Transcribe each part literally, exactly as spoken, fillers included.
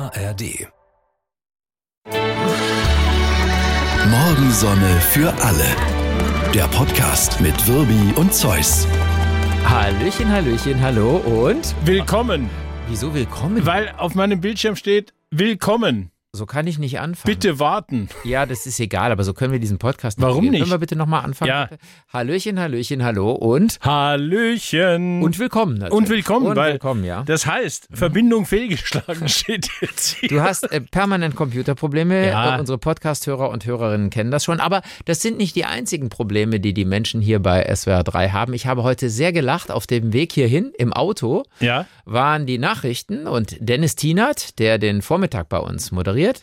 A R D. Morgensonne für alle. Der Podcast mit Wirbi und Zeus. Hallöchen, Hallöchen, hallo und... Willkommen. Wieso willkommen? Weil auf meinem Bildschirm steht Willkommen. So kann ich nicht anfangen. Bitte warten. Ja, das ist egal, aber so können wir diesen Podcast Warum nicht. nicht? Können wir bitte nochmal anfangen? Ja. Bitte? Hallöchen, Hallöchen, hallo und... Hallöchen. Und willkommen natürlich. Und willkommen, und weil willkommen, ja. das heißt, Verbindung fehlgeschlagen steht jetzt hier. Du hast äh, permanent Computerprobleme. Ja. Äh, unsere Podcast-Hörer und Hörerinnen kennen das schon. Aber das sind nicht die einzigen Probleme, die die Menschen hier bei S W R drei haben. Ich habe heute sehr gelacht. Auf dem Weg hierhin im Auto Ja. waren die Nachrichten und Dennis Tienert, der den Vormittag bei uns moderiert,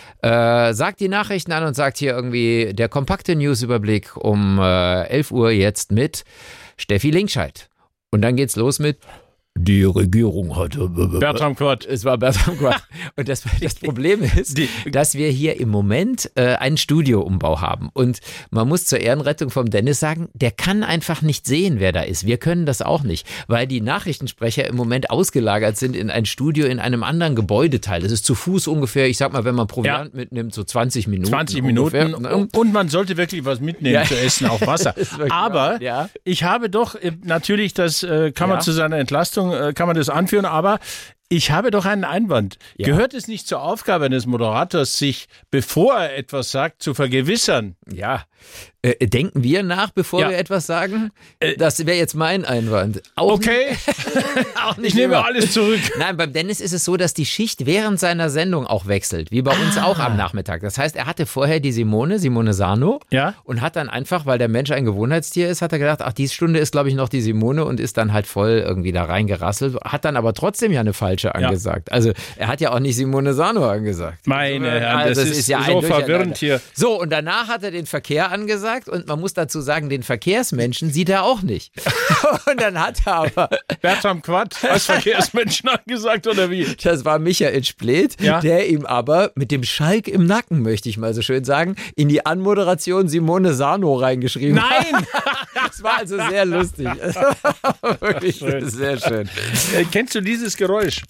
äh, sagt die Nachrichten an und sagt hier irgendwie der kompakte Newsüberblick um äh, elf Uhr jetzt mit Steffi Linkscheid. Und dann geht's los mit die Regierung hatte... Bertram Quart. Es war Bertram Quart. Und das, das Problem ist, Die- dass wir hier im Moment äh, einen Studioumbau haben. Und man muss zur Ehrenrettung vom Dennis sagen, der kann einfach nicht sehen, wer da ist. Wir können das auch nicht, weil die Nachrichtensprecher im Moment ausgelagert sind in ein Studio in einem anderen Gebäudeteil. Das ist zu Fuß ungefähr, ich sag mal, wenn man Proviant Ja. mitnimmt, so zwanzig Minuten. zwanzig Minuten. ungefähr. Und man sollte wirklich was mitnehmen Ja. zu essen, auch Wasser. Das ist wirklich Aber wahr, ja. ich habe doch, äh, natürlich, das äh, kann man Ja. zu seiner Entlastung, äh, kann man das anführen, aber ich habe doch einen Einwand. Ja. Gehört es nicht zur Aufgabe eines Moderators, sich, bevor er etwas sagt, zu vergewissern? Ja. Äh, denken wir nach, bevor Ja. wir etwas sagen? Äh, Das wäre jetzt mein Einwand. Auch Okay, auch nicht ich nehme immer. alles zurück. Nein, beim Dennis ist es so, dass die Schicht während seiner Sendung auch wechselt, wie bei uns Ah. auch am Nachmittag. Das heißt, er hatte vorher die Simone, Simone Sarno, Ja. und hat dann einfach, weil der Mensch ein Gewohnheitstier ist, hat er gedacht, ach, die Stunde ist, glaube ich, noch die Simone und ist dann halt voll irgendwie da reingerasselt, hat dann aber trotzdem ja eine falsche angesagt. Also er hat ja auch nicht Simone Sarno angesagt. Meine Herren, Also, das es ist, ja ein so Durcheinander. verwirrend hier. So, und danach hat er den Verkehr angesagt und man muss dazu sagen, den Verkehrsmenschen sieht er auch nicht. Und dann hat er aber, Bertram Quart als Verkehrsmenschen angesagt, oder wie? das war Michael Spleth, Ja. der ihm aber mit dem Schalk im Nacken, möchte ich mal so schön sagen, in die Anmoderation Simone Sarno reingeschrieben hat. Nein! Das war also sehr lustig. Das war wirklich Schön. sehr schön. Äh, kennst du dieses Geräusch?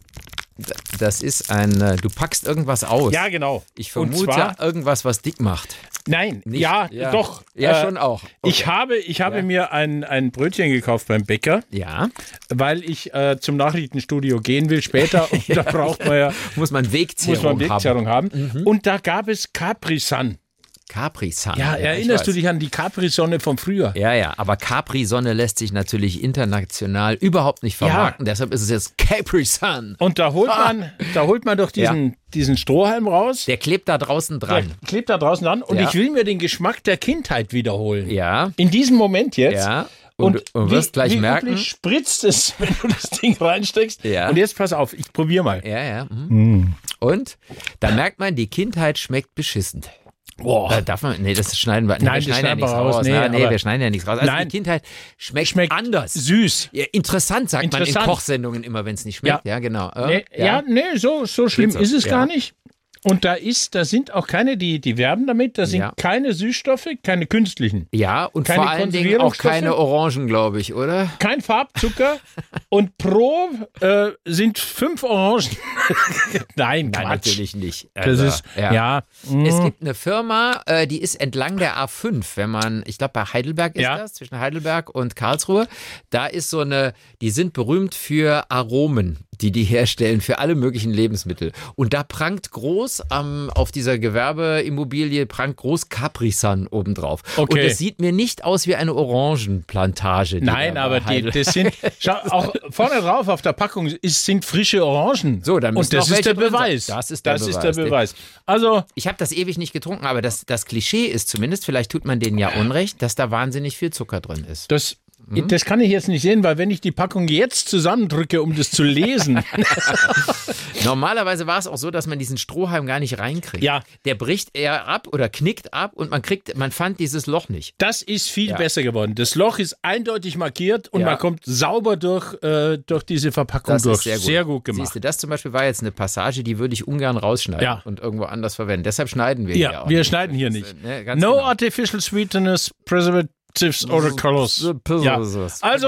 Das ist ein, äh, du packst irgendwas aus. Ja, genau. Ich Und vermute zwar, irgendwas, was dick macht. nein, Nicht? ja, Ja. doch. Ja, Äh, schon auch. Ich Okay. habe, ich habe Ja. mir ein, ein Brötchen gekauft beim Bäcker, Ja, weil ich äh, zum Nachrichtenstudio gehen will später. Und da braucht man ja muss man Wegzehrung, muss man Wegzehrung haben. Mhm. Und da gab es Capri-Sun. Capri-Sun. Ja, ich erinnerst du weiß. dich an die Capri-Sonne von früher? Ja, ja, aber Capri-Sonne lässt sich natürlich international überhaupt nicht vermarkten. Deshalb ist es jetzt Capri-Sun. Und da holt man, da holt man doch diesen, diesen Strohhalm raus. Der klebt da draußen Der dran. klebt da draußen an und Ja. ich will mir den Geschmack der Kindheit wiederholen. Ja, In diesem Moment jetzt. ja. Und, und, wirst wie, gleich wie merken. üblich spritzt es, wenn du das Ding reinsteckst. Ja. Und jetzt pass auf, ich probiere mal. Ja, ja. Mhm. Und da merkt man, die Kindheit schmeckt beschissen. Boah. Da darf man, nee, das schneiden wir, nee, Nein, wir das schneiden ja schneiden wir nichts raus. raus. Nee, Nee, nee, aber- wir schneiden ja nichts raus. Also Nein. die Kindheit schmeckt, Schmeckt anders. Süß. Ja, interessant, sagt man Interessant. in Kochsendungen immer, wenn es nicht schmeckt. Ja, genau. Äh, Nee, ja. nee, so, so schlimm Geht's ist es auch, gar ja. nicht. Und da ist, da sind auch keine, die, die werben damit, da sind Ja. keine Süßstoffe, keine künstlichen. Ja, und Keine vor allen Dingen auch Konservierungsstoffe? keine Orangen, glaube ich, oder? Kein Farbzucker und pro äh, sind fünf Orangen. Nein, Nein, Quatsch. natürlich nicht. Das Also, ist, ja. mm. Es gibt eine Firma, äh, die ist entlang der A fünf, wenn man, ich glaube bei Heidelberg ist Ja. das, zwischen Heidelberg und Karlsruhe. Da ist so eine, die sind berühmt für Aromen, die die herstellen, für alle möglichen Lebensmittel. Und da prangt groß am, auf dieser Gewerbeimmobilie, prangt groß Capri-Sun obendrauf. Okay. Und es sieht mir nicht aus wie eine Orangenplantage. die Nein, da bei aber die, Heidel- das sind, schau, auch vorne drauf auf der Packung ist, sind frische Orangen. So, dann müssen Und das auch ist der welche drin sein. Beweis. Das ist der das Beweis. Ist der Beweis. Also, Ich habe das ewig nicht getrunken, aber das, das Klischee ist zumindest, vielleicht tut man denen ja Unrecht, dass da wahnsinnig viel Zucker drin ist. das, Hm? das kann ich jetzt nicht sehen, weil wenn ich die Packung jetzt zusammendrücke, um das zu lesen, Normalerweise war es auch so, dass man diesen Strohhalm gar nicht reinkriegt. Ja. Der bricht eher ab oder knickt ab und man kriegt, man fand dieses Loch nicht. das ist viel Ja. besser geworden. Das Loch ist eindeutig markiert und Ja. man kommt sauber durch, äh, durch diese Verpackung Das durch. ist sehr gut. Sehr gut gemacht. Siehst du, das zum Beispiel war jetzt eine Passage, die würde ich ungern rausschneiden Ja. und irgendwo anders verwenden. Deshalb schneiden wir hier Ja, auch wir nicht. schneiden hier nicht. Ne, ganz No genau. artificial sweeteners, preservatives or colors. Ja. Also,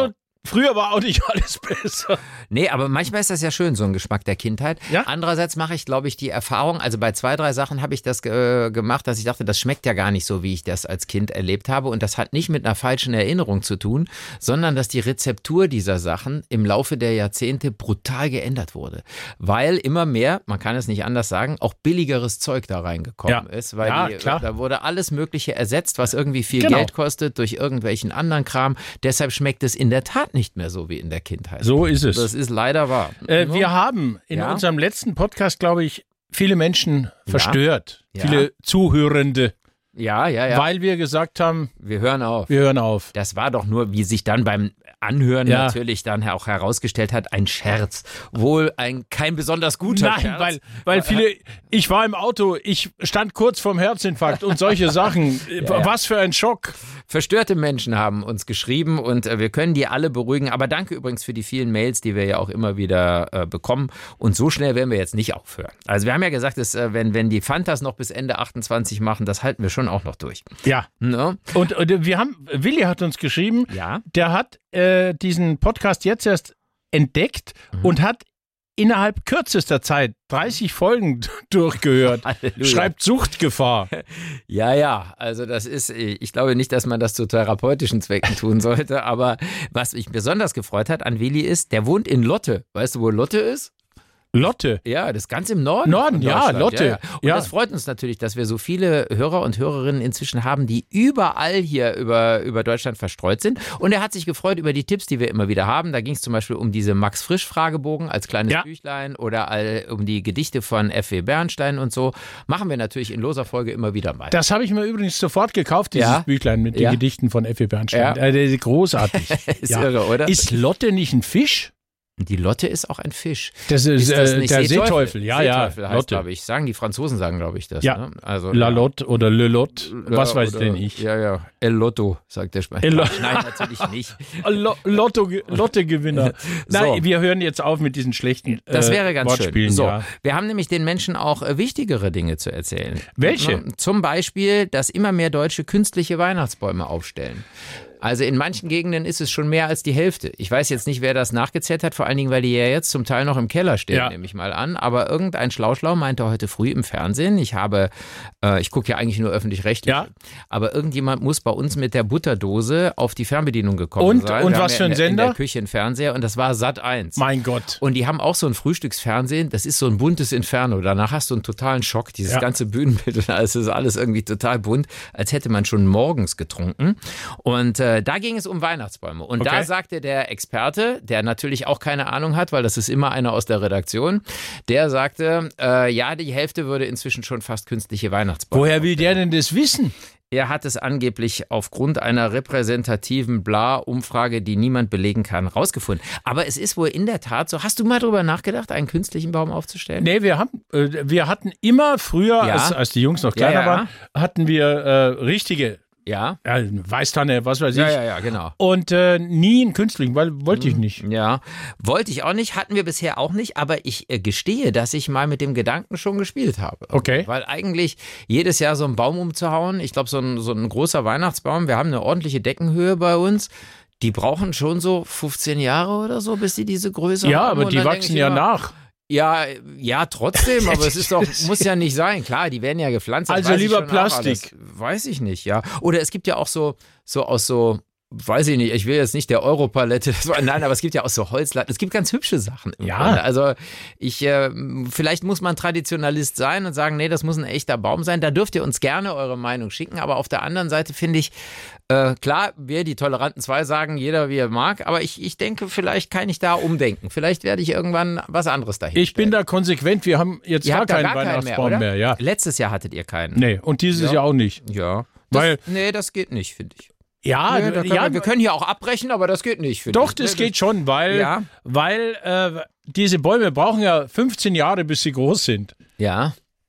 früher war auch nicht alles besser. Nee, aber manchmal ist das ja schön, so ein Geschmack der Kindheit. Ja? Andererseits mache ich, glaube ich, die Erfahrung, also bei zwei, drei Sachen habe ich das äh, gemacht, dass ich dachte, das schmeckt ja gar nicht so, wie ich das als Kind erlebt habe. Und das hat nicht mit einer falschen Erinnerung zu tun, sondern dass die Rezeptur dieser Sachen im Laufe der Jahrzehnte brutal geändert wurde. Weil immer mehr, man kann es nicht anders sagen, auch billigeres Zeug da reingekommen Ja. ist. Weil Ja, die, klar. da wurde alles Mögliche ersetzt, was irgendwie viel Genau. Geld kostet, durch irgendwelchen anderen Kram. Deshalb schmeckt es in der Tat nicht mehr so wie in der Kindheit. So ist es. Das ist leider wahr. Äh, wir haben in Ja. unserem letzten Podcast, glaube ich, viele Menschen verstört. Ja. Viele Zuhörende. Ja, ja, ja. Weil wir gesagt haben, Wir hören auf. wir hören auf. Das war doch nur, wie sich dann beim Anhören Ja. natürlich dann auch herausgestellt hat, ein Scherz. Wohl ein kein besonders guter Nein, Scherz. weil, weil viele, ich war im Auto, ich stand kurz vorm Herzinfarkt und solche Sachen. ja. Was für ein Schock. Verstörte Menschen haben uns geschrieben und äh, wir können die alle beruhigen. Aber danke übrigens für die vielen Mails, die wir ja auch immer wieder äh, bekommen. Und so schnell werden wir jetzt nicht aufhören. Also wir haben ja gesagt, dass, äh, wenn, wenn die Fantas noch bis Ende achtundzwanzig machen, das halten wir schon auch noch durch. Ja. Ne? Und, und wir haben, Willi hat uns geschrieben, Ja. der hat äh, diesen Podcast jetzt erst entdeckt Mhm. und hat innerhalb kürzester Zeit dreißig Folgen durchgehört. Halleluja. Schreibt Suchtgefahr. Ja, ja, also das ist, ich glaube nicht, dass man das zu therapeutischen Zwecken tun sollte, aber was mich besonders gefreut hat an Willi ist, der wohnt in Lotte. Weißt du, wo Lotte ist? Lotte. Ja, das ist ganz im Norden. Norden, von ja, Deutschland. Lotte. Ja, ja. Und Ja. das freut uns natürlich, dass wir so viele Hörer und Hörerinnen inzwischen haben, die überall hier über, über Deutschland verstreut sind. Und er hat sich gefreut über die Tipps, die wir immer wieder haben. Da ging es zum Beispiel um diese Max-Frisch-Fragebogen als kleines Ja. Büchlein oder all, um die Gedichte von F W Bernstein und so. Machen wir natürlich in loser Folge immer wieder mal. Das habe ich mir übrigens sofort gekauft, dieses Ja. Büchlein mit Ja. den Gedichten von F W Bernstein. Ja. Äh, das ist großartig. Ist irre, oder? Ist Lotte nicht ein Fisch? Die Lotte ist auch ein Fisch. Das ist, Ist das äh, nicht der Seeteufel? Seeteufel. Ja, Seeteufel ja, heißt, Lotte. glaube ich. Sagen die Franzosen, sagen, glaube ich, das. Ja. Ne? Also, La ja. Lotte oder Le Lotte, was Ja, weiß oder- denn ich. Ja, ja. El Lotto, sagt der Spanier. El Lo- Nein, natürlich nicht. Lo Lotto, Lotte-Gewinner. Nein, So. wir hören jetzt auf mit diesen schlechten äh, Das wäre ganz Wortspielen. schön. So, Ja. wir haben nämlich den Menschen auch äh, wichtigere Dinge zu erzählen. Welche? Ne? Zum Beispiel, dass immer mehr Deutsche künstliche Weihnachtsbäume aufstellen. Also in manchen Gegenden ist es schon mehr als die Hälfte. Ich weiß jetzt nicht, wer das nachgezählt hat, vor allen Dingen, weil die ja jetzt zum Teil noch im Keller stehen, Ja. nehme ich mal an. Aber irgendein Schlauschlau meinte heute früh im Fernsehen, ich habe, äh, ich gucke ja eigentlich nur öffentlich-rechtlich, Ja. aber irgendjemand muss bei uns mit der Butterdose auf die Fernbedienung gekommen Und- sein. und Wir was haben für ein in der, In Sender? der Küche einen Fernseher und das war Sat eins. Mein Gott. Und die haben auch so ein Frühstücksfernsehen, das ist so ein buntes Inferno. Danach hast du einen totalen Schock. Dieses Ja. ganze Bühnenbild und alles ist alles irgendwie total bunt, als hätte man schon morgens getrunken. Und äh, da ging es um Weihnachtsbäume. Und Okay. da sagte der Experte, der natürlich auch keine Ahnung hat, weil das ist immer einer aus der Redaktion, der sagte, äh, ja, die Hälfte würde inzwischen schon fast künstliche Weihnachtsbäume. Woher will der denn das wissen? Er hat es angeblich aufgrund einer repräsentativen Bla-Umfrage, die niemand belegen kann, rausgefunden. Aber es ist wohl in der Tat so. Hast du mal drüber nachgedacht, einen künstlichen Baum aufzustellen? Nee, wir haben, äh, wir hatten immer früher, Ja. als, als die Jungs noch kleiner Ja, ja. waren, hatten wir äh, richtige Ja? ja, Weißtanne, was weiß ich. Ja, ja, ja, genau. Und äh, nie einen künstlichen, weil wollte ich nicht. Ja, wollte ich auch nicht, hatten wir bisher auch nicht, aber ich äh, gestehe, dass ich mal mit dem Gedanken schon gespielt habe. Okay. Weil eigentlich jedes Jahr so einen Baum umzuhauen, ich glaube, so ein, so ein großer Weihnachtsbaum, wir haben eine ordentliche Deckenhöhe bei uns, die brauchen schon so fünfzehn Jahre oder so, bis die diese Größe Ja, haben. aber Und die dann denk wachsen ich ja immer, nach. Ja, ja, trotzdem, aber es ist doch, muss ja nicht sein. Klar, die werden ja gepflanzt. das Also weiß ich lieber schon auch Plastik. alles. Weiß ich nicht, ja. Oder es gibt ja auch so, so aus so, weiß ich nicht, ich will jetzt nicht der Europalette, das war, nein, aber es gibt ja auch so Holzlatten. Es gibt ganz hübsche Sachen. Im Ja. Grunde. Also ich, äh, vielleicht muss man Traditionalist sein und sagen, nee, das muss ein echter Baum sein. Da dürft ihr uns gerne eure Meinung schicken. Aber auf der anderen Seite finde ich, äh, klar, wir, die Toleranten zwei, sagen jeder, wie er mag. Aber ich, ich denke, vielleicht kann ich da umdenken. Vielleicht werde ich irgendwann was anderes dahin. Ich bin da konsequent, wir haben jetzt Ihr gar habt da keinen gar keinen mehr, Weihnachtsbaum oder? mehr, ja. Letztes Jahr hattet ihr keinen. Nee, und dieses Ja. Jahr auch nicht. Ja. Das, Weil- nee, das geht nicht, finde ich. Ja, Nee, da können ja wir, wir können hier auch abbrechen, aber das geht nicht, finde doch, ich. das Nee, geht schon, weil, Ja. weil äh, diese Bäume brauchen ja fünfzehn Jahre, bis sie groß sind. Ja.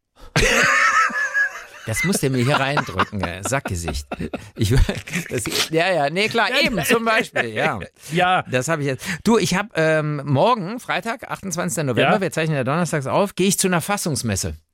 Das muss der mir hier reindrücken, äh, Sackgesicht. Ich, das, ja, ja, nee, klar, eben, zum Beispiel, ja. Ja. Das habe ich jetzt. Du, ich habe ähm, morgen, Freitag, achtundzwanzigsten November, Ja. wir zeichnen ja donnerstags auf, gehe ich zu einer Fassungsmesse.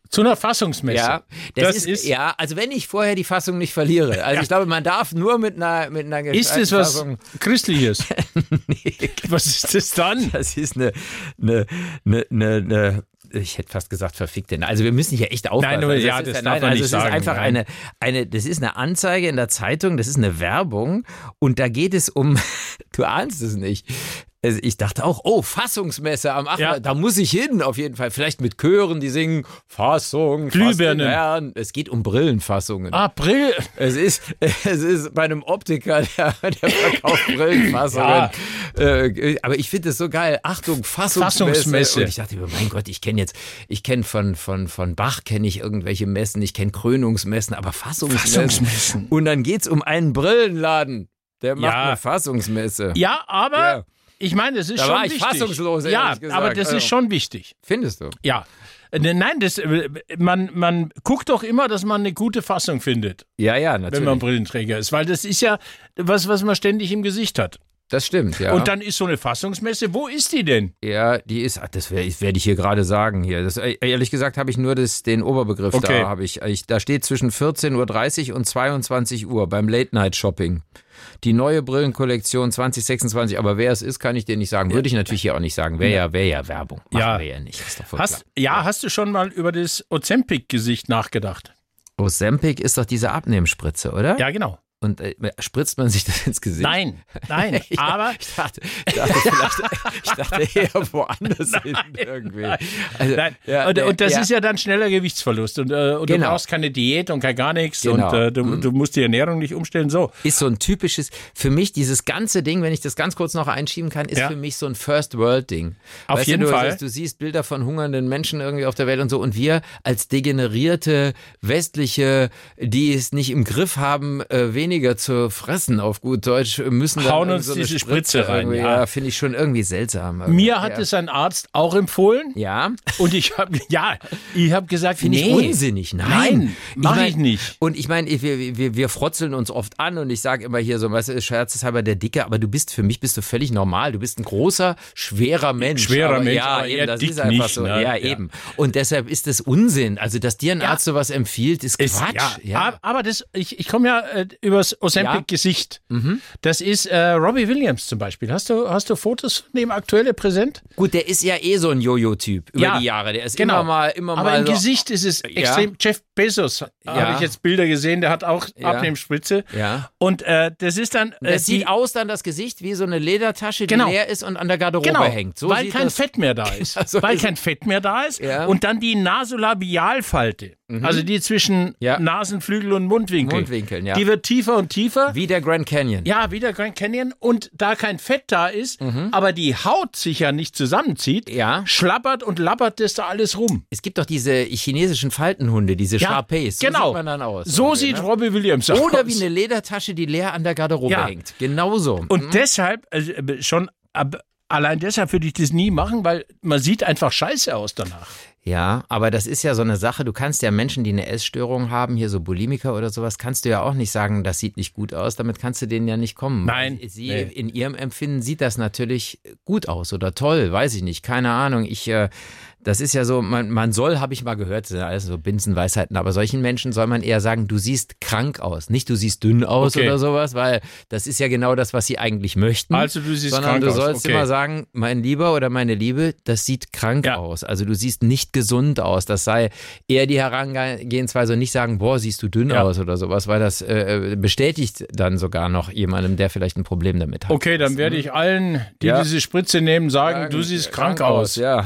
Zu einer Fassungsmesse. Ja, das, das ist, ist, ja, also wenn ich vorher die Fassung nicht verliere. Also Ja. ich glaube, man darf nur mit einer mit einer Ist das was Fassung. Christliches? Nee, Was ist das dann? das ist eine, eine, eine, eine, eine ich hätte fast gesagt verfickte. Also wir müssen hier echt aufpassen. Nein, nur, also ja, ist das ja, darf nein, man also nicht es sagen. ist einfach Nein. eine, eine, das ist eine Anzeige in der Zeitung, das ist eine Werbung und da geht es um, du ahnst es nicht. Also ich dachte auch, oh, Fassungsmesse am achten. Ja. Da muss ich hin, auf jeden Fall. Vielleicht mit Chören, die singen Fassung, Glühbirnen. Fassung, es geht um Brillenfassungen. April. Es ist, es ist bei einem Optiker, der, der verkauft Brillenfassungen. Äh, aber ich finde es so geil. Achtung, Fassungsmesse. Fassungsmesse. Und ich dachte mir, mein Gott, ich kenne jetzt, ich kenne von, von, von Bach kenne ich irgendwelche Messen, ich kenne Krönungsmessen, aber Fassungsmessen. Fassungsmessen. Und dann geht's um einen Brillenladen. Der macht Ja. eine Fassungsmesse. Ja, aber Ja. ich meine, das ist Da schon war ich wichtig. fassungslos, Ja, ehrlich gesagt. aber das Also. ist schon wichtig. Findest du? Ja. Äh, Nein, das, äh, man, man guckt doch immer, dass man eine gute Fassung findet, Ja, ja, wenn natürlich. man Brillenträger ist, weil das ist ja was, was man ständig im Gesicht hat. Das stimmt, ja. Und dann ist so eine Fassungsmesse, wo ist die denn? Ja, die ist, ach, das werde werd ich hier gerade sagen hier. Das, ehrlich gesagt habe ich nur das, den Oberbegriff Okay. da. Habe ich, ich. Da steht zwischen vierzehn Uhr dreißig und zweiundzwanzig Uhr beim Late-Night-Shopping. Die neue Brillenkollektion zwanzig sechsundzwanzig, aber wer es ist, kann ich dir nicht sagen. Würde ich natürlich hier auch nicht sagen. Wäre ja, wär ja Werbung. Machen Ja. wir ja nicht. Ist doch voll Hast, klar. ja, hast du schon mal über das Ozempic-Gesicht nachgedacht? Ozempic ist doch diese Abnehmspritze, oder? Ja, genau. Und äh, spritzt man sich das ins Gesicht? Nein, nein, Ja, aber ich dachte, ich dachte, vielleicht, ich dachte eher woanders hin irgendwie. Also, nein. ja, und, nee, und das ja. ist ja dann schneller Gewichtsverlust und, äh, und du Genau. brauchst keine Diät und kein gar nichts Genau. und äh, du, du musst die Ernährung nicht umstellen. So, Ist so ein typisches, für mich dieses ganze Ding, wenn ich das ganz kurz noch einschieben kann, ist Ja. für mich so ein First-World-Ding. Auf Weißt jeden du, du, Fall. Du siehst Bilder von hungernden Menschen irgendwie auf der Welt und so und wir als degenerierte westliche, die es nicht im Griff haben, äh, weniger zu fressen auf gut Deutsch, müssen dann Hauen irgend uns so eine diese Spritze rein, irgendwie- ja. Ja, finde ich schon irgendwie seltsam. mir hat ja. es ein Arzt auch empfohlen Ja, und ich habe ja, ich habe gesagt, finde nee, ich unsinnig. Nein, Nein, mach mein- ich nicht. Und ich meine, wir, wir, wir frotzeln uns oft an und ich sage immer hier so, weißt du, scherzeshalber der Dicke, aber du bist, für mich bist du völlig normal. Du bist ein großer, schwerer Mensch. Schwerer aber, Mensch, ja, aber eben, eher das dick ist einfach nicht, so. ne? Ja, Ja. eben. Und deshalb ist das Unsinn. Also, dass dir ein Ja. Arzt sowas empfiehlt, ist Ist, Quatsch. ja, ab- aber das, ich, ich komme ja äh, übers Ozempic-Gesicht. Mhm. Das ist äh, Robbie Williams zum Beispiel. Hast du, hast du Fotos von dem aktuelle präsent? Gut, der ist ja eh so ein Jojo-Typ über Ja, die Jahre. Der ist genau. immer mal, immer Aber mal im so. Gesicht ist es extrem. Jeff Bezos, habe ich jetzt Bilder gesehen, der hat auch Ja. Abnehmspritze. Ja. Und äh, das ist dann. Äh, Das die, sieht aus dann das Gesicht wie so eine Ledertasche, die Genau. leer ist und an der Garderobe genau, hängt. So weil sieht kein das, Fett mehr da ist. so weil ist- kein Fett mehr da ist. Ja. Und dann die Nasolabialfalte, also die zwischen Ja. Nasenflügel und Mundwinkel. Mundwinkeln, ja. Die wird tiefer und tiefer. Wie der Grand Canyon. Ja, wie der Grand Canyon. Und da kein Fett da ist, aber die Haut sich ja nicht zusammenzieht, Mhm. Ja. schlappert und lappert das da alles rum. Es gibt doch diese chinesischen Faltenhunde, diese Ja, Shar-Peis. So genau. sieht man dann aus. So irgendwie, sieht ne? Robbie Williams aus. Oder wie eine Ledertasche, die leer an der Garderobe Ja. hängt. Genauso. Und deshalb, also äh, schon ab, allein deshalb würde ich das nie machen, weil man sieht einfach scheiße aus danach. Ja, aber das ist ja so eine Sache. Du kannst ja Menschen, die eine Essstörung haben, hier so Bulimiker oder sowas, kannst du ja auch nicht sagen, das sieht nicht gut aus. Damit kannst du denen ja nicht kommen. Nein, Sie, nee. in ihrem Empfinden sieht das natürlich gut aus oder toll, weiß ich nicht. Keine Ahnung. Ich, äh, das ist ja so, man, man soll, habe ich mal gehört, das sind alles so Binsenweisheiten, aber solchen Menschen soll man eher sagen, du siehst krank aus. Nicht du siehst dünn aus Okay. oder sowas, weil das ist ja genau das, was sie eigentlich möchten. Also du siehst Sondern krank du aus, sollst okay. immer sagen, mein Lieber oder meine Liebe, das sieht krank Ja. aus. Also du siehst nicht gesund aus. Das sei eher die Herangehensweise und nicht sagen, boah, siehst du dünn Ja. aus oder sowas, weil das äh, bestätigt dann sogar noch jemandem, der vielleicht ein Problem damit hat. Okay, dann werde ich allen, die Ja. diese Spritze nehmen, sagen, du siehst krank, aus. Ja.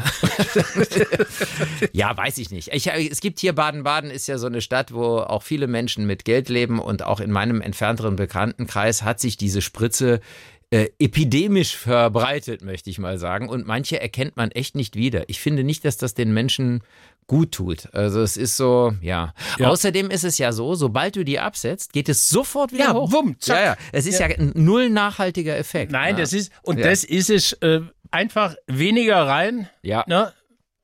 Ja, weiß ich nicht. Ich, es gibt hier Baden-Baden, ist ja so eine Stadt, wo auch viele Menschen mit Geld leben und auch in meinem entfernteren Bekanntenkreis hat sich diese Spritze äh, epidemisch verbreitet, möchte ich mal sagen. Und manche erkennt man echt nicht wieder. Ich finde nicht, dass das den Menschen gut tut. Also es ist so, ja. Ja. Außerdem ist es ja so, sobald du die absetzt, geht es sofort wieder Ja, hoch. wumm, zack. Ja, ja. Es ist ja, ein null nachhaltiger Effekt. Nein, ne? das ist, und Ja. das ist es, äh, einfach weniger rein, Ja. ne?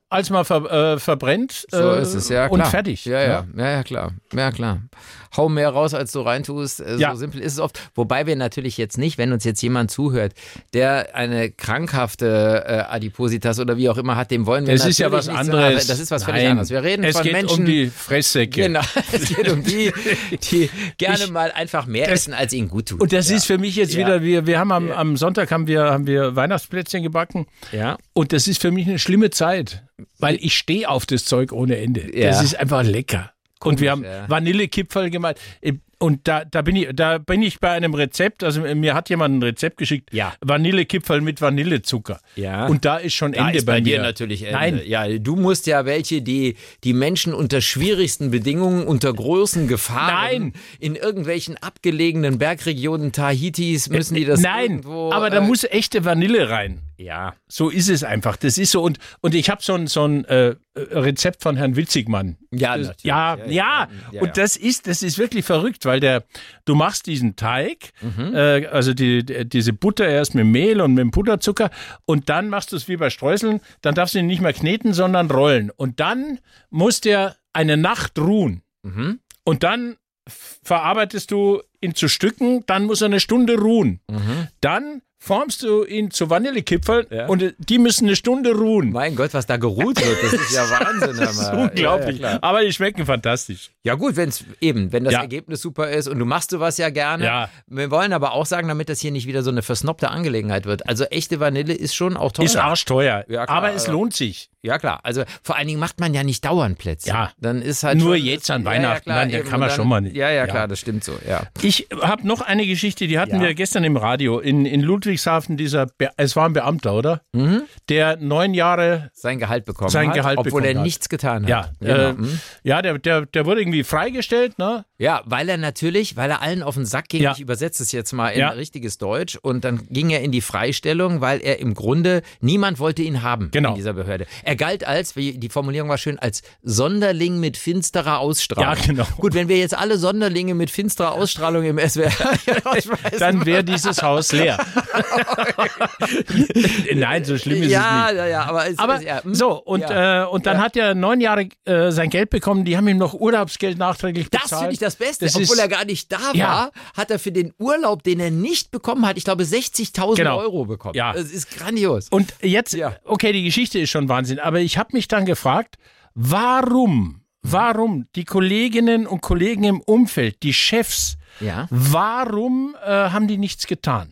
als man ver, äh, verbrennt äh, So ist es, ja klar. und fertig. Ja, ja, ja, ja, klar. Ja, klar. Hau mehr raus, als du reintust. Äh, Ja. So simpel ist es oft. Wobei wir natürlich jetzt nicht, wenn uns jetzt jemand zuhört, der eine krankhafte äh, Adipositas oder wie auch immer hat, dem wollen wir Das natürlich ist ja was nicht anderes. So, das ist was völlig Nein. anderes. Wir reden es von geht Menschen, um die Fresssäcke. genau, es geht um die, die gerne Ich- mal einfach mehr das- essen, als ihnen gut tut. Und das ja. ist für mich jetzt Ja. wieder, wir, wir haben am, am Sonntag haben wir, haben wir Weihnachtsplätzchen gebacken. Ja. Und das ist für mich eine schlimme Zeit, weil ich stehe auf das Zeug ohne Ende. Ja. Das ist einfach lecker. Und wir haben ja. Vanillekipferl gemacht. Und da, da, bin ich, da bin ich bei einem Rezept, also mir hat jemand ein Rezept geschickt, Ja. Vanillekipferl mit Vanillezucker. Ja. Und da ist schon Da Ende ist bei, bei dir mir. natürlich Ende. Nein. Ja, du musst ja welche, die die Menschen unter schwierigsten Bedingungen, unter großen Gefahren Nein. in irgendwelchen abgelegenen Bergregionen Tahitis müssen die das Nein, irgendwo... aber da äh, muss echte Vanille rein. ja, So ist es einfach. Das ist so. Und, und ich habe so ein, so ein äh, Rezept von Herrn Witzigmann. Ja, das, natürlich. ja, Ja, ja, ja, ja, Und ja. das ist, das ist wirklich verrückt, weil der, du machst diesen Teig, Mhm. äh, also die, die, diese Butter erst mit Mehl und mit dem Puderzucker und dann machst du es wie bei Streuseln. Dann darfst du ihn nicht mehr kneten, sondern rollen. Und dann muss der eine Nacht ruhen. Mhm. Und dann f- verarbeitest du ihn zu Stücken, dann muss er eine Stunde ruhen. Mhm. Dann formst du ihn zu Vanillekipferl Ja. und äh, die müssen eine Stunde ruhen. Mein Gott, was da geruht wird, das ist ja Wahnsinn. Das ist Hammer. unglaublich. Ja, ja, klar. Aber die schmecken fantastisch. Ja gut, wenn es eben, wenn das Ja. Ergebnis super ist und du machst sowas ja gerne. Ja. Wir wollen aber auch sagen, damit das hier nicht wieder so eine versnobte Angelegenheit wird. Also echte Vanille ist schon auch teuer. Ist arschteuer. Ja, klar, aber es also- lohnt sich. Ja klar, also vor allen Dingen macht man ja nicht dauernd Plätzchen. Ja. Dann ist halt Nur schon, jetzt an ja, Weihnachten, ja, klar, dann, da eben, kann man und schon mal nicht. Ja, ja, Ja. klar, das stimmt so, ja. Ich habe noch eine Geschichte, die hatten Ja. wir gestern im Radio. In, in Ludwigshafen, dieser, Be es war ein Beamter, oder? Mhm. Der neun Jahre, Sein Gehalt bekommen Sein hat, Gehalt obwohl bekommen er hat. nichts getan hat. ja, Genau. äh, Mhm. ja der, der, der wurde irgendwie freigestellt, ne? Ja, weil er natürlich, weil er allen auf den Sack ging, Ja. ich übersetze es jetzt mal in Ja. richtiges Deutsch, und dann ging er in die Freistellung, weil er im Grunde, niemand wollte ihn haben Genau. in dieser Behörde. Er galt als, wie die Formulierung war schön, als Sonderling mit finsterer Ausstrahlung. Ja, genau. Gut, wenn wir jetzt alle Sonderlinge mit finsterer Ausstrahlung im S W R Dann wäre dieses Haus leer. Nein, so schlimm ist ja, es nicht. ja, ja, aber, es, Aber es, ja, hm? so, und, Ja. äh, und dann Ja. hat er neun Jahre äh, sein Geld bekommen, die haben ihm noch Urlaubsgeld nachträglich bezahlt. Das finde ich das Beste. Das Obwohl ist- er gar nicht da Ja. war, hat er für den Urlaub, den er nicht bekommen hat, ich glaube sechzigtausend Genau. Euro bekommen. Ja. Das ist grandios. Und jetzt, Ja. okay, die Geschichte ist schon Wahnsinn, aber ich habe mich dann gefragt, warum, warum die Kolleginnen und Kollegen im Umfeld, die Chefs, Ja. warum äh, haben die nichts getan?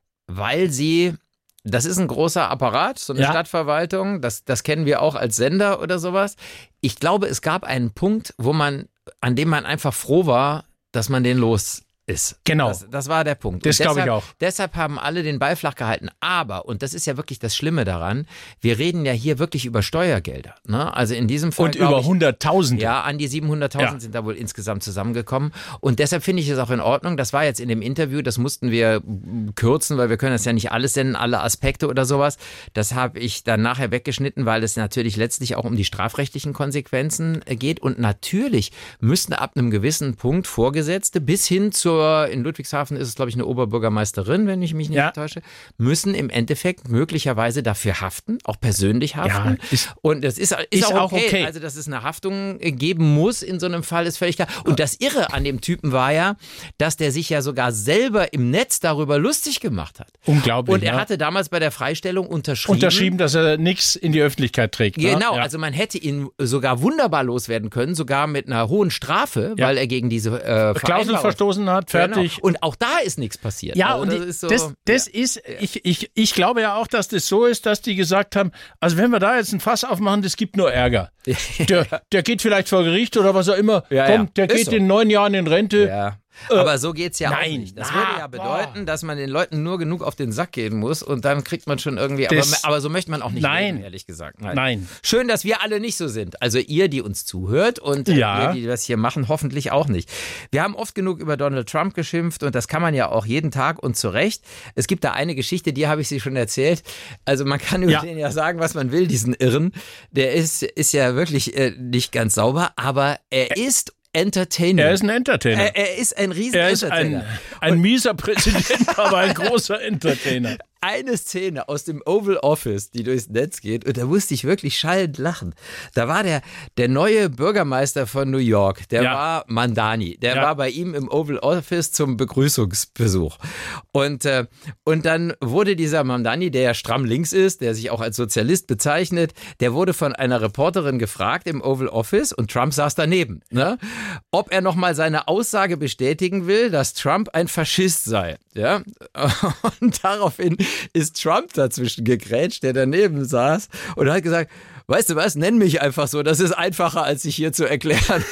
Weil sie, das ist ein großer Apparat, so eine Ja. Stadtverwaltung, das, das kennen wir auch als Sender oder sowas. Ich glaube, es gab einen Punkt, wo man, an dem man einfach froh war, dass man den los ist. Genau. Das, das war der Punkt. Das Und glaube ich deshalb- auch. Deshalb haben alle den Ball flach gehalten. Aber, und das ist ja wirklich das Schlimme daran, wir reden ja hier wirklich über Steuergelder. Ne? Also in diesem Fall. Und glaub über ich, Hunderttausende. Ja, an die siebenhunderttausend Ja. sind da wohl insgesamt zusammengekommen. Und deshalb finde ich es auch in Ordnung. Das war jetzt in dem Interview, das mussten wir mm, kürzen, weil wir können das ja nicht alles senden, alle Aspekte oder sowas. Das habe ich dann nachher weggeschnitten, weil es natürlich letztlich auch um die strafrechtlichen Konsequenzen äh, geht. Und natürlich müssten ab einem gewissen Punkt Vorgesetzte bis hin zur, in Ludwigshafen ist es, glaube ich, eine Oberbürgermeisterin, wenn ich mich nicht Ja. täusche, müssen im Endeffekt möglicherweise dafür haften, auch persönlich haften. Ja, ist- Und das ist, ist, ist auch, auch okay. okay. Also, dass es eine Haftung äh, geben muss in so einem Fall, ist völlig klar. Und das Irre an dem Typen war ja, dass der sich ja sogar selber im Netz darüber lustig gemacht hat. Unglaublich. Und er ne? hatte damals bei der Freistellung unterschrieben. unterschrieben, dass er nichts in die Öffentlichkeit trägt. ne? Genau, Ja. also man hätte ihn sogar wunderbar loswerden können, sogar mit einer hohen Strafe, Ja. weil er gegen diese äh, Klausel Vereinbarung- verstoßen hat, fertig. Genau. Und auch da ist nichts passiert. Ja, Also und das die- ist so, das, das ist, ich, ich, ich glaube ja auch, dass das so ist, dass die gesagt haben, also wenn wir da jetzt ein Fass aufmachen, das gibt nur Ärger. Der, der geht vielleicht vor Gericht oder was auch immer. Ja, Komm, ja. der Ist geht so. in neun Jahren in Rente. Ja. Aber so geht's ja auch nein. nicht. Das Na, würde ja bedeuten, dass man den Leuten nur genug auf den Sack gehen muss und dann kriegt man schon irgendwie, aber, Das- aber so möchte man auch nicht Nein. leben, ehrlich gesagt. Nein. Schön, dass wir alle nicht so sind. Also ihr, die uns zuhört und äh, Ja. ihr, die das hier machen, hoffentlich auch nicht. Wir haben oft genug über Donald Trump geschimpft und das kann man ja auch jeden Tag und zu Recht. Es gibt da eine Geschichte, die habe ich Sie schon erzählt. Also man kann über Ja. den ja sagen, was man will, diesen Irren. Der ist, ist ja wirklich äh, nicht ganz sauber, aber er ist Entertainer. Er ist ein Entertainer. Er, er ist ein riesen er ist Entertainer. ein, ein mieser Präsident, aber ein großer Entertainer. eine Szene aus dem Oval Office, die durchs Netz geht, und da musste ich wirklich schallend lachen. Da war der, der neue Bürgermeister von New York, der Ja. war Mandani, der Ja. war bei ihm im Oval Office zum Begrüßungsbesuch. Und, äh, und dann wurde dieser Mandani, der ja stramm links ist, der sich auch als Sozialist bezeichnet, der wurde von einer Reporterin gefragt im Oval Office, und Trump saß daneben, ne, ob er nochmal seine Aussage bestätigen will, dass Trump ein Faschist sei. Ja? Und daraufhin ist Trump dazwischen gegrätscht, der daneben saß, und hat gesagt, weißt du was, nenn mich einfach so, das ist einfacher, als sich hier zu erklären.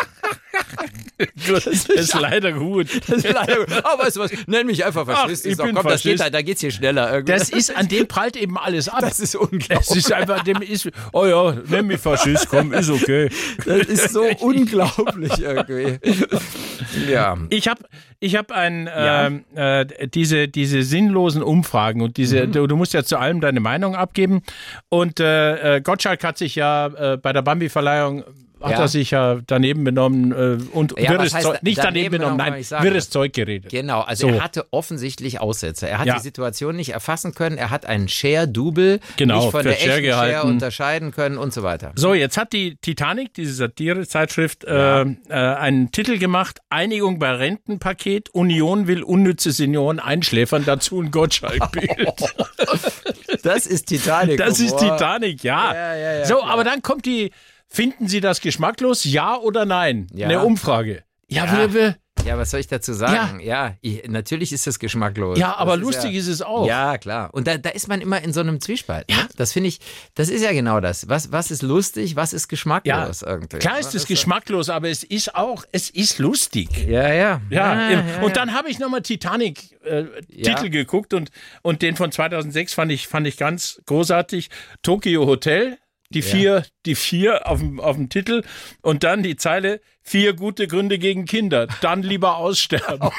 Das ist leider gut. Das ist leider gut. Aber weißt du was, nenn mich einfach Faschist. Ach, ich Ist doch, bin komm, das geht, Faschist. da, da geht's hier schneller. Irgendwie. Das ist, an dem prallt eben alles ab. Das ist unglaublich. Es ist einfach, dem ist, oh ja, nenn mich Faschist, komm, ist okay. Das ist so unglaublich irgendwie. Ja. Ich habe ich hab ein, Ja. ähm, äh, diese, diese sinnlosen Umfragen und diese, Mhm. du, du musst ja zu allem deine Meinung abgeben. Und äh, äh, Gottschalk hat sich ja äh, bei der Bambi-Verleihung hat Ja. er sich ja daneben benommen äh, und Ja, wirres was heißt Zeug, nicht daneben daneben benommen, benommen, kann nein, ich sagen. wirres Zeug geredet. Genau, also So. er hatte offensichtlich Aussätze. Er hat Ja. die Situation nicht erfassen können. Er hat einen Share-Double Genau, nicht von für der Share echten Share gehalten. unterscheiden können und so weiter. So, jetzt hat die Titanic, diese Satire-Zeitschrift, Ja. äh, äh, einen Titel gemacht: Einigung bei Rentenpaket, Union will unnütze Senioren einschläfern, dazu ein Gottschalk-Bild. Das ist Titanic. Das ist Humor. Titanic, ja. Ja, ja, ja, so, klar. aber dann kommt die, finden Sie das geschmacklos, ja oder nein? Ja. Eine Umfrage. Ja, Ja. wir, wir, Ja, was soll ich dazu sagen? Ja, ich, natürlich ist das geschmacklos. ja aber das lustig ist, ist es ja, auch. Ja, klar. Und da, da ist man immer in so einem Zwiespalt. Ne? Ja. Das finde ich, das ist ja genau das. Was, was ist lustig, was ist geschmacklos irgendwie? Klar ist es geschmacklos, aber es ist auch, es ist lustig. Ja, ja. Ja, ja, und ja. dann habe ich nochmal Titanic-Titel Ja. geguckt und, und den von zweitausendsechs fand ich, fand ich ganz großartig. Tokyo Hotel, die vier, die vier auf dem, auf dem Titel und dann die Zeile: Vier gute Gründe gegen Kinder, dann lieber aussterben.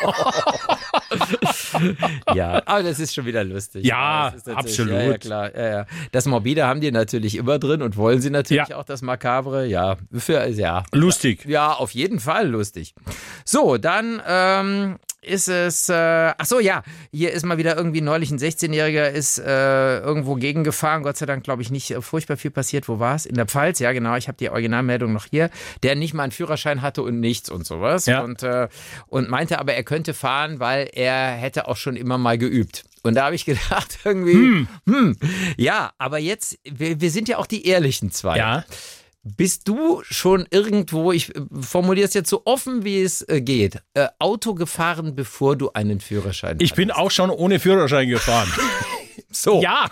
Ja, aber das ist schon wieder lustig. Ja, das ist natürlich- absolut. Ja, ja, klar. Ja, ja. Das Morbide haben die natürlich immer drin und wollen sie natürlich Ja. auch, das Makabre. Ja, für, ja. Lustig. Ja, auf jeden Fall lustig. So, dann ähm, ist es, äh, ach so, ja, hier ist mal wieder irgendwie neulich ein sechzehnjähriger ist äh, irgendwo gegengefahren, Gott sei Dank, glaube ich, nicht äh, furchtbar viel passiert. Wo war es? In der Pfalz, ja genau, ich habe die Originalmeldung noch hier, der nicht mal einen Führerschein hatte und nichts und sowas. Ja. Und, äh, und meinte aber, er könnte fahren, weil er hätte auch schon immer mal geübt. Und da habe ich gedacht, irgendwie, hm. Hm, ja, aber jetzt, wir, wir sind ja auch die ehrlichen zwei. Ja. Bist du schon irgendwo, ich formuliere es jetzt so offen, wie es äh, geht, äh, Auto gefahren, bevor du einen Führerschein Ich bin auch schon ohne Führerschein gefahren. So, Ja,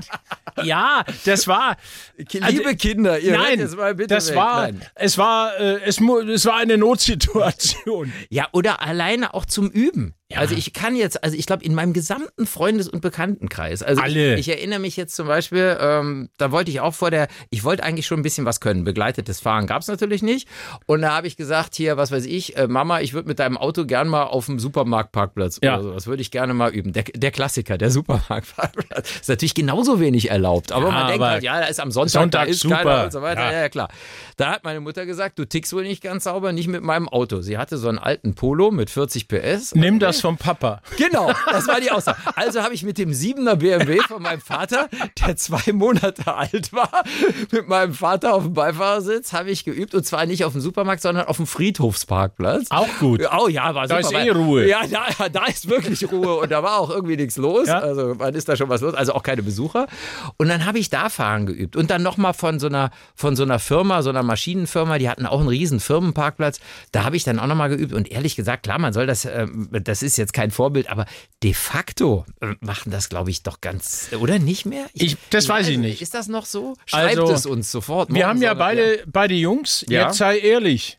ja, das war. liebe Kinder, ihr hört Nein, jetzt mal bitte das weg. war, Nein. es war, äh, es, mu- es war eine Notsituation. Ja, oder alleine auch zum Üben. Ja. Also ich kann jetzt, also ich glaube in meinem gesamten Freundes- und Bekanntenkreis, also Alle. Ich, ich erinnere mich jetzt zum Beispiel, ähm, da wollte ich auch vor der, ich wollte eigentlich schon ein bisschen was können. Begleitetes Fahren gab es natürlich nicht. Und da habe ich gesagt, hier, was weiß ich, äh, Mama, ich würde mit deinem Auto gern mal auf dem Supermarktparkplatz Ja. oder so. Das würde ich gerne mal üben. Der, der Klassiker, der Supermarktparkplatz. Ist natürlich genauso wenig erlaubt. Aber Ja, man denkt aber halt, ja, da ist am Sonntag, Sonntag da ist super. keiner und so weiter. Ja. Ja. ja, klar. Da hat meine Mutter gesagt, du tickst wohl nicht ganz sauber, nicht mit meinem Auto. Sie hatte so einen alten Polo mit vierzig P S. Nimm das vom Papa. Genau, das war die Aussage. Also habe ich mit dem siebener B M W von meinem Vater, der zwei Monate alt war, mit meinem Vater auf dem Beifahrersitz, habe ich geübt. Und zwar nicht auf dem Supermarkt, sondern auf dem Friedhofsparkplatz. Auch gut. Oh ja, war super. Da ist weil- eh Ruhe. Ja, da, da ist wirklich Ruhe. Und da war auch irgendwie nichts los. Ja. Also wann ist da schon was los? Also auch keine Besucher. Und dann habe ich da fahren geübt. Und dann nochmal von so einer, von so einer Firma, so einer Maschinenfirma, die hatten auch einen riesen Firmenparkplatz. Da habe ich dann auch nochmal geübt. Und ehrlich gesagt, klar, man soll das, ähm, das ist jetzt kein Vorbild, aber de facto äh, machen das, glaube ich, doch ganz, oder nicht mehr? Ich- das weiß ich nicht. Ist das noch so? Schreibt Also, es uns sofort. Wir Morgen haben ja soll- beide, beide Jungs. Ja. Jetzt sei ehrlich.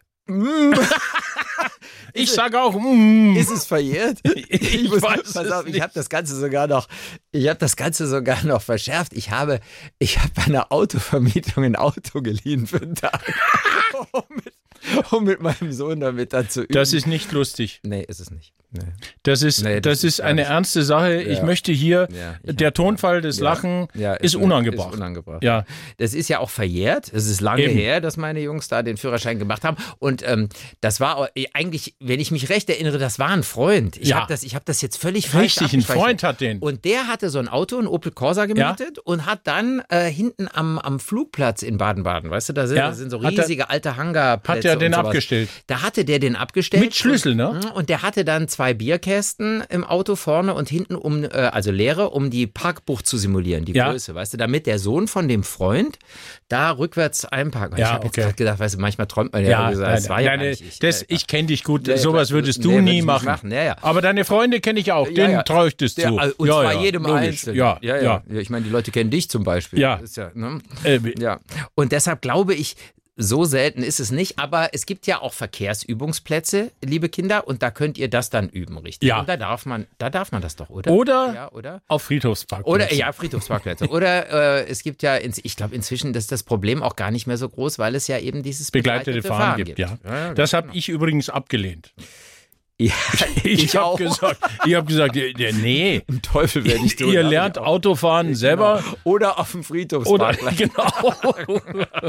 Ich sage auch, mm. Ist es verjährt? Ich muss, weiß pass es auf, ich nicht. habe das Ganze sogar noch, ich habe das Ganze sogar noch verschärft. Ich habe, ich habe bei einer Autovermietung ein Auto geliehen für einen Tag. mit, um mit meinem Sohn damit dann zu üben. Das ist nicht lustig. Nee, ist es nicht. Nee. Das ist, Nee, das das ist ist eine gar nicht- ernste Sache. Ich Ja. möchte hier, Ja, ich der hab- Tonfall des Ja. Lachen Ja, ist, ist unangebracht. Ist unangebracht. Ja. Das ist ja auch verjährt. Es ist lange Eben. her, dass meine Jungs da den Führerschein gemacht haben. Und ähm, das war auch- eigentlich, wenn ich mich recht erinnere, das war ein Freund. Ich Ja. habe das, ich hab das jetzt völlig falsch Richtig, ein abgespeichert. Freund hat den. Und der hatte so ein Auto, ein Opel Corsa gemietet und hat dann äh, hinten am, am Flugplatz in Baden-Baden, weißt du, da sind, Ja. da sind so Hat er- riesige alte Hangarplätze. Hat er den und sowas. abgestellt? Da hatte der den abgestellt. Mit Schlüssel, ne? Und, und der hatte dann zwei Bierkästen im Auto vorne und hinten, um, äh, also leere, um die Parkbucht zu simulieren, die Ja. Größe, weißt du, damit der Sohn von dem Freund da rückwärts einparken kann. Ja, ich habe okay. jetzt gerade gedacht, weißt du, manchmal träumt man ja, Ja, gesagt, nein, das war ja nein, gar nicht ich. das, Äh, ich kenne dich gut. Ja, Sowas ja, würdest nee, du würd nie ich nicht machen. machen. Ja, ja. Aber deine Freunde kenne ich auch. Ja, Denen ja. traue ich das Der, zu. und ja, zwar ja, jedem logisch. Einzelnen. Ja, ja, ja. ja. ja. Ich meine, die Leute kennen dich zum Beispiel. Ja. Das ist ja, ne? Äh, Ja. Und deshalb glaube ich, so selten ist es nicht, aber es gibt ja auch Verkehrsübungsplätze, liebe Kinder, und da könnt ihr das dann üben, richtig? Ja. Und da darf man, da darf man das doch, oder? Oder Ja, oder? auf Friedhofsparkplätzen. Oder ja, Friedhofsparkplätze. Oder äh, es gibt ja, ins, ich glaube inzwischen ist das Problem auch gar nicht mehr so groß, weil es ja eben dieses begleitete Fahren gibt, ja. ja Das habe ich übrigens abgelehnt. ja, Ich, ich habe auch. gesagt, ich habe gesagt, ja, ja, nee, Im Teufel werde ich tun. ihr Hab ich lernt auch. Autofahren selber. Oder auf dem Oder Friedhofsparkplatz. genau.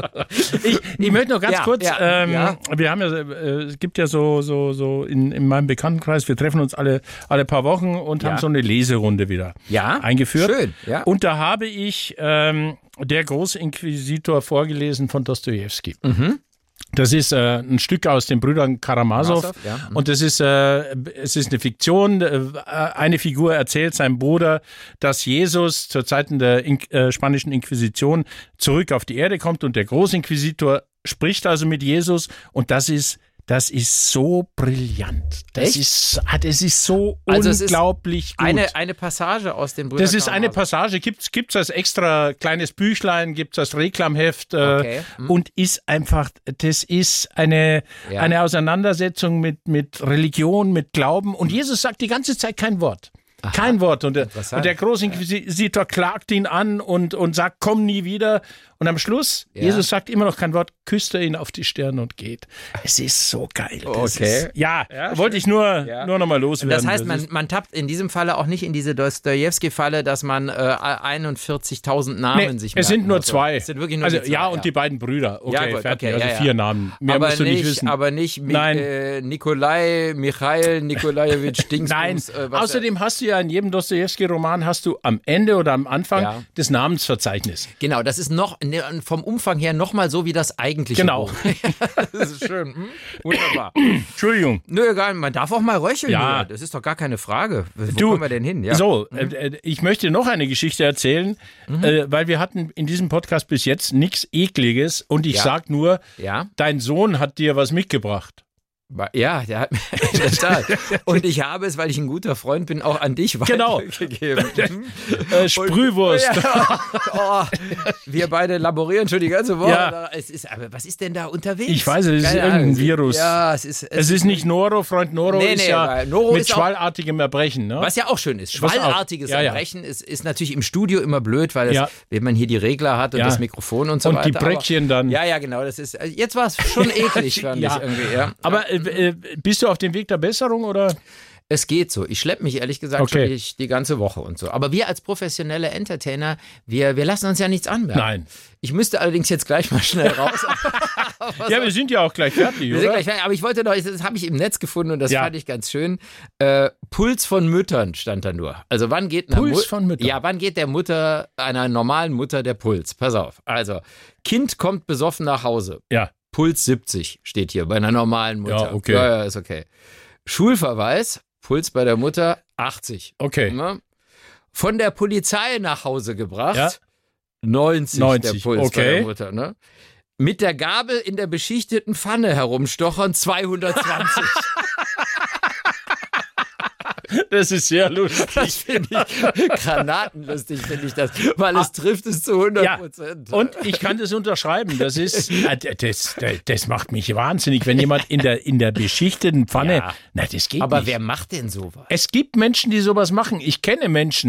ich, ich möchte noch ganz Ja, kurz, ja, ähm, ja. wir haben ja, äh, es gibt ja so, so, so in, in meinem Bekanntenkreis, wir treffen uns alle, alle paar Wochen und Ja. haben so eine Leserunde wieder Ja, eingeführt. schön, ja. Und da habe ich ähm, Der Großinquisitor vorgelesen von Dostojewski. Mhm. Das ist äh, ein Stück aus den Brüdern Karamasow. Karamasow, ja. Mhm. Und das ist, äh, es ist eine Fiktion. Äh, eine Figur erzählt seinem Bruder, dass Jesus zur Zeiten der In- äh, spanischen Inquisition zurück auf die Erde kommt und der Großinquisitor spricht also mit Jesus und das ist Das ist so brillant. Das Echt? ist, ah, das ist so Also es ist unglaublich gut. Eine, eine Passage aus den Brüdern Das ist eine Karamazov. Passage, gibt's gibt's als extra kleines Büchlein, gibt's als Reklamheft äh, Okay. Hm. und ist einfach, das ist eine Ja. eine Auseinandersetzung mit mit Religion, mit Glauben und Jesus sagt die ganze Zeit kein Wort. Kein Wort. Und der, Interessant. und der Großinquisitor klagt ihn an und, und sagt, komm nie wieder. Und am Schluss, Ja. Jesus sagt immer noch kein Wort, küsst er ihn auf die Stirne und geht. Es ist so geil. Das Okay. Ist, ja, Ja, wollte ich nur, Ja. nur noch mal loswerden. Das heißt, man, ist- man tappt in diesem Falle auch nicht in diese Dostojewski-Falle, dass man äh, einundvierzigtausend Namen Nee, sich es merken sind nur muss. zwei. Es sind wirklich nur also, die zwei, ja, und die beiden Brüder. Okay, Ja, gut, fertig. okay, also ja, ja. vier Namen. Mehr aber musst du nicht, wissen. Aber nicht Mi Nein. Äh, Nikolai, Michail, Nikolajewitsch, Dingsbums. Nein, äh, was außerdem hast du ja in jedem Dostojewski-Roman hast du am Ende oder am Anfang Ja. das Namensverzeichnis. Genau, das ist noch ne, vom Umfang her nochmal so wie das eigentliche Genau. Buch. Das ist schön. Hm? Wunderbar. Entschuldigung. Nö, egal, man darf auch mal röcheln. Ja. hier. Das ist doch gar keine Frage. Wo Du, kommen wir denn hin? Ja. So, äh, äh, ich möchte noch eine Geschichte erzählen, Mhm. äh, weil wir hatten in diesem Podcast bis jetzt nichts Ekliges und ich Ja. sag nur, Ja. dein Sohn hat dir was mitgebracht. Ja, der hat mir in der Tat. Und ich habe es, weil ich ein guter Freund bin, auch an dich Genau. weitergegeben. Äh, Sprühwurst. Ja. Oh, wir beide laborieren schon die ganze Woche. Ja. Es ist, aber was ist denn da unterwegs? Ich weiß, es ist Keine irgendein Ahnung. Virus. Ja, es ist. Es ist nicht Noro, Freund Noro Nee, ist nee, ja weil Noro mit ist auch- schwallartigem Erbrechen. Ne? Was ja auch schön ist. Was auch. Schwallartiges Ja, ja. Erbrechen ist, ist natürlich im Studio immer blöd, weil, es, Ja. wenn man hier die Regler hat und Ja. das Mikrofon und so Und weiter. die Bräckchen aber, dann. Ja, ja, genau. Das ist, jetzt war es schon eklig, fand Ja. ich irgendwie. Ja. Aber äh, äh, bist du auf dem Weg der Besserung oder? Es geht so. Ich schleppe mich ehrlich gesagt Okay. schon die, die ganze Woche und so. Aber wir als professionelle Entertainer, wir, wir lassen uns ja nichts anmerken. Nein. Ich müsste allerdings jetzt gleich mal schnell raus. Ja, wir sind ja auch gleich fertig, Wir sind oder? gleich fertig, aber ich wollte noch, das habe ich im Netz gefunden und das Ja. fand ich ganz schön. Äh, Puls von Müttern stand da nur. Also wann geht einer Puls Mu- von Müttern? Ja, wann geht der Mutter, einer normalen Mutter der Puls? Pass auf. Also, Kind kommt besoffen nach Hause. Ja. Puls siebzig steht hier bei einer normalen Mutter. Ja, okay. Ja, ja, ist okay. Schulverweis, Puls bei der Mutter achtzig. Okay. Ne? Von der Polizei nach Hause gebracht, Ja. neunzig, neunzig, der Puls bei okay. der Mutter. Ne? Mit der Gabel in der beschichteten Pfanne herumstochern, zweihundertzwanzig. Das ist sehr lustig. Das finde ich granatenlustig, finde ich das, weil es trifft es zu hundert Ja, Prozent. und ich kann das unterschreiben. Das ist, äh, das, das, das macht mich wahnsinnig, wenn jemand in der, in der beschichteten Pfanne, Ja. na, das geht Aber nicht. wer macht denn sowas? Es gibt Menschen, die sowas machen. Ich kenne Menschen,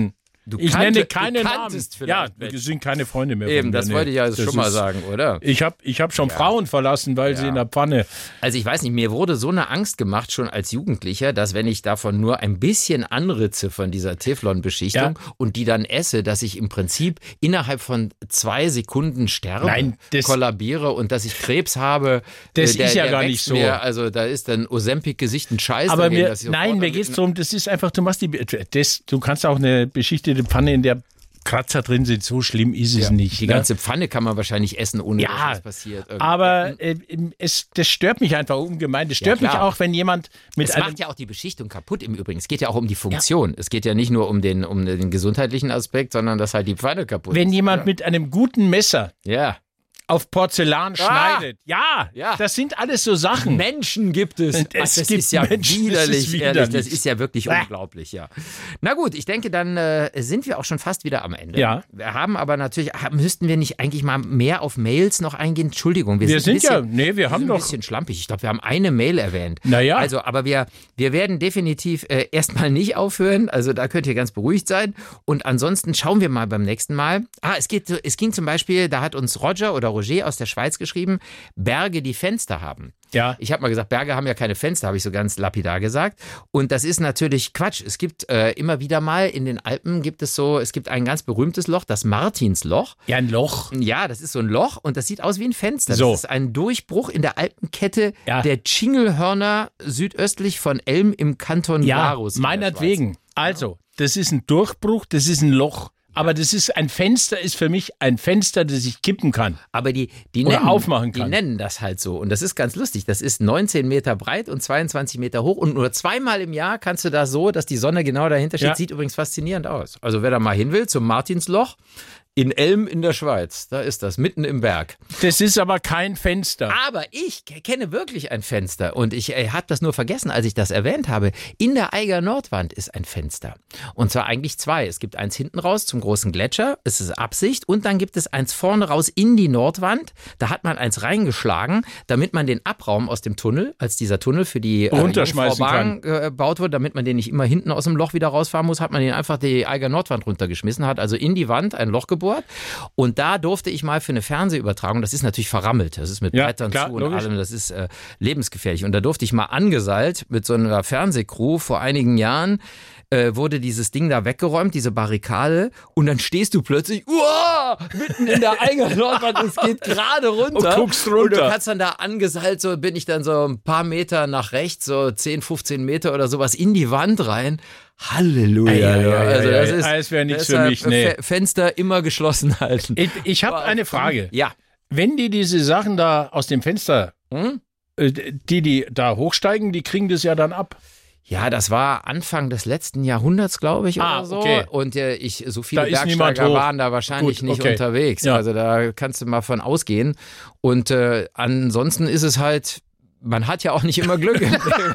Du ich kannte, nenne keine du Namen. Ja, wir sind keine Freunde mehr. Eben, von mir, das nee. wollte ich ja schon das mal ist, sagen, oder? Ich habe ich hab schon Ja. Frauen verlassen, weil Ja. sie in der Pfanne. Also ich weiß nicht, mir wurde so eine Angst gemacht schon als Jugendlicher, dass wenn ich davon nur ein bisschen anritze von dieser Teflon-Beschichtung Ja. und die dann esse, dass ich im Prinzip innerhalb von zwei Sekunden sterbe, Nein, das- kollabiere und dass ich Krebs habe. Das äh, der, ist ja der gar wächst nicht so. Mir, also da ist dann Ozempic-Gesicht ein Scheiß. Aber dagegen, mir, dass ich nein, sofort mir damit- geht es darum, das ist einfach, du machst die, das, du kannst auch eine beschichtete Pfanne, in der Kratzer drin sind, so schlimm ist es Ja, nicht. Die ne? ganze Pfanne kann man wahrscheinlich essen, ohne Ja, dass was passiert. Irgendwie. Aber äh, es, das stört mich einfach ungemein. Das stört Ja, mich klar. auch, wenn jemand mit Es einem... macht ja auch die Beschichtung kaputt im Übrigen. Es geht ja auch um die Funktion. Es geht ja nicht nur um den, um den gesundheitlichen Aspekt, sondern dass halt die Pfanne kaputt wenn ist. jemand mit einem guten Messer Ja. auf Porzellan Ah! schneidet. Ja, Ja. das sind alles so Sachen. Menschen gibt es. Es Ach, das gibt ist ja Menschen, das widerlich, ist ehrlich. Das widerlich. ist ja wirklich Bäh. unglaublich, ja. Na gut, ich denke, dann äh, sind wir auch schon fast wieder am Ende. Ja. Wir haben aber natürlich, haben- müssten wir nicht eigentlich mal mehr auf Mails noch eingehen? Entschuldigung, wir, Wir sind, ein sind ja- bisschen, nee, wir haben sind doch- ein bisschen schlampig. Ich glaube, wir haben eine Mail erwähnt. Naja. Also, aber wir, wir werden definitiv äh, erstmal nicht aufhören. Also da könnt ihr ganz beruhigt sein. Und ansonsten schauen wir mal beim nächsten Mal. Ah, es geht, es ging zum Beispiel, da hat uns Roger oder Roger aus der Schweiz geschrieben, Berge, die Fenster haben. Ja. Ich habe mal gesagt, Berge haben ja keine Fenster, habe ich so ganz lapidar gesagt. Und das ist natürlich Quatsch. Es gibt äh, immer wieder mal in den Alpen gibt es so, es gibt ein ganz berühmtes Loch, das Martinsloch. Ja, ein Loch. Ja, das ist so ein Loch und das sieht aus wie ein Fenster. So. Das ist ein Durchbruch in der Alpenkette Ja. der Tschingelhörner südöstlich von Elm im Kanton Ja, Glarus. in der meinetwegen. Also, das ist ein Durchbruch, das ist ein Loch. Aber das ist ein Fenster, ist für mich ein Fenster, das ich kippen kann. Aber die, die, Oder nennen, aufmachen die kann. nennen das halt so. Und das ist ganz lustig. Das ist neunzehn Meter breit und zweiundzwanzig Meter hoch. Und nur zweimal im Jahr kannst du da so, dass die Sonne genau dahinter steht. Ja. Sieht übrigens faszinierend aus. Also wer da mal hin will, zum Martinsloch in Elm in der Schweiz. Da ist das, mitten im Berg. Das ist aber kein Fenster. Aber ich k- kenne wirklich ein Fenster. Und ich äh, habe das nur vergessen, als ich das erwähnt habe. In der Eiger Nordwand ist ein Fenster. Und zwar eigentlich zwei. Es gibt eins hinten raus zum großen Gletscher. Es ist Absicht. Und dann gibt es eins vorne raus in die Nordwand. Da hat man eins reingeschlagen, damit man den Abraum aus dem Tunnel, als dieser Tunnel für die äh, Runterschmeißen Jungfraubahn gebaut wurde, damit man den nicht immer hinten aus dem Loch wieder rausfahren muss, hat man den einfach die Eiger Nordwand runtergeschmissen, hat also in die Wand ein Loch gebohrt. Und da durfte ich mal für eine Fernsehübertragung, das ist natürlich verrammelt, das ist mit Ja, Brettern klar, zu und logisch. allem, das ist äh, lebensgefährlich. Und da durfte ich mal angeseilt mit so einer Fernsehcrew vor einigen Jahren, äh, wurde dieses Ding da weggeräumt, diese Barrikade, und dann stehst du plötzlich, uah, mitten in der Eiger Nordwand, es geht gerade runter. Und guckst Und du runter. kannst dann da angeseilt, so bin ich dann so ein paar Meter nach rechts, so zehn, fünfzehn Meter oder sowas in die Wand rein. Halleluja. Ja, ja, ja, also ja, das ja. ist, Das wäre nichts für deshalb mich, nee. Fe- Fenster immer geschlossen halten. Ich, ich habe eine Frage. Ja. Wenn die diese Sachen da aus dem Fenster, Hm? äh, die, die da hochsteigen, die kriegen das ja dann ab. Ja, das war Anfang des letzten Jahrhunderts, glaube ich, Ah, oder so. okay. Und äh, ich, so viele Da ist niemand Bergsteiger hoch. waren da wahrscheinlich Gut, nicht okay. unterwegs. Ja. Also da kannst du mal von ausgehen. Und äh, ansonsten ist es halt, man hat ja auch nicht immer Glück.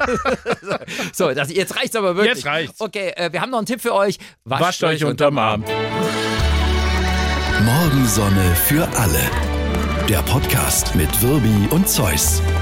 So, das, jetzt reicht's aber wirklich. Jetzt reicht's. Okay, äh, wir haben noch einen Tipp für euch. Wascht, Wascht euch unterm Arm. Morgensonne für alle. Der Podcast mit Wirbi und Zeus.